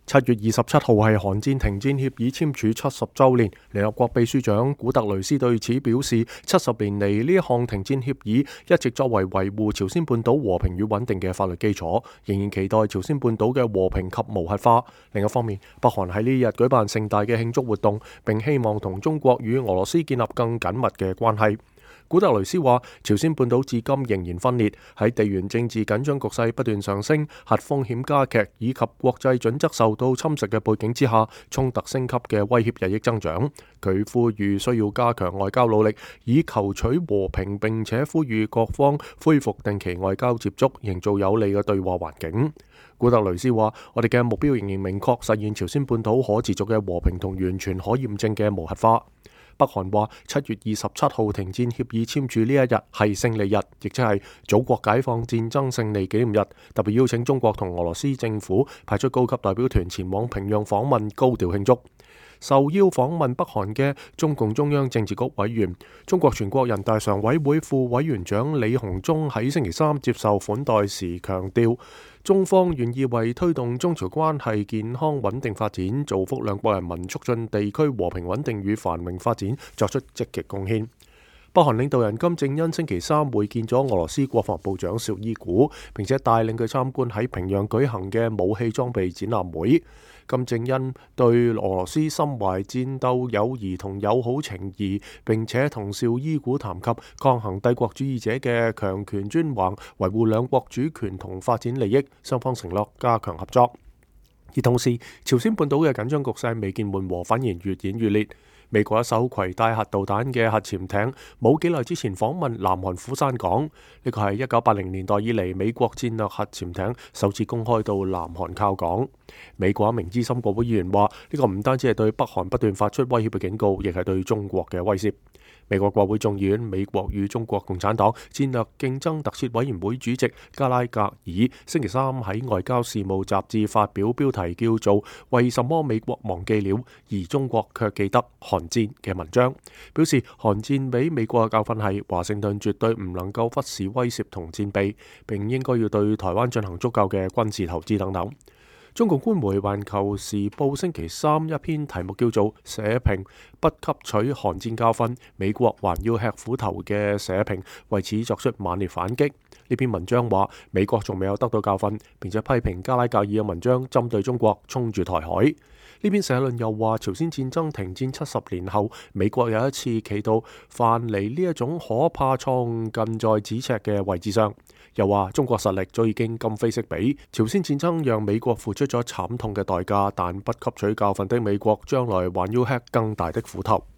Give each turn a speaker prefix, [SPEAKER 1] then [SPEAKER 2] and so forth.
[SPEAKER 1] 7月27號係韓戰停戰協議簽署70週年，聯合國秘書長古特雷斯對此表示，70年嚟呢一項停戰協議一直作為維護朝鮮半島和平與穩定嘅法律基礎，仍然期待朝鮮半島嘅和平及無核化。另一方面，北韓喺呢日舉辦盛大嘅慶祝活動，並希望同中國與俄羅斯建立更緊密嘅關係。古特雷斯話：朝鮮半島至今仍然分裂，喺地緣政治緊張局勢不斷上升、核風險加劇以及國際準則受到侵蝕嘅背景之下，衝突升級嘅威脅日益增長。佢呼籲需要加強外交努力，以求取和平，並且呼籲各方恢復定期外交接觸，營造有利嘅對話環境。古特雷斯話：我哋嘅目標仍然明確，實現朝鮮半島可持續嘅和平同完全可驗證嘅無核化。北韓話7月27號停戰協議簽署呢一日係勝利日，亦即係祖國解放戰爭勝利紀念日，特別邀請中國同俄羅斯政府派出高級代表團前往平壤訪問，高調慶祝。受邀訪問北韓嘅中共中央政治局委員、中國全國人大常委會副委員長李鴻忠喺星期三接受款待時強調，中方願意為推動中朝關係健康穩定發展，造福兩國人民，促進地區和平穩定與繁榮發展作出積極貢獻。北韓領導人金正恩星期三會見咗俄羅斯國防部長邵伊古，並且帶領佢參觀喺平壤舉行嘅武器裝備展覽會。金正恩對俄羅斯深懷戰鬥友誼同友好情誼，並且同邵伊古談及抗衡帝國主義者嘅強權專橫，維護兩國主權同發展利益，雙方承諾加強合作。而同時，朝鮮半島嘅緊張局勢未見緩和，反而越演越烈。美國一艘攜帶核導彈嘅核潛艇冇幾耐之前訪問南韓釜山港，呢個係1980年代以嚟美國戰略核潛艇首次公開到南韓靠港。美國一名資深國會議員話：呢個唔單止係對北韓不斷發出威脅嘅警告，亦係對中國嘅威懾。美國國會眾議院美國與中國共產黨戰略競爭特設委員會主席加拉格爾星期三喺外交事務雜誌發表標題叫做《為什麼美國忘記了，而中國卻記得韓戰》嘅文章，表示韓戰俾美國嘅教訓係華盛頓絕對唔能夠忽視威脅同戰備，並應該要對台灣進行足夠嘅軍事投資等等。中共官媒《環球時報》星期三一篇題目叫做《社評不吸取韓戰教訓，美國還要吃苦頭》嘅社評，為此作出猛烈反擊。呢篇文章話美國仲未有得到教訓，並且批評加拉格爾嘅文章針對中國衝住台海。呢篇社論又話朝鮮戰爭停戰70年後，美國有一次企到犯離呢一種可怕錯誤近在咫尺嘅位置上。又話中國實力早已經今非昔比，朝鮮戰爭讓美國付出咗慘痛嘅代價，但不吸取教訓的美國將來還要吃更大的苦頭。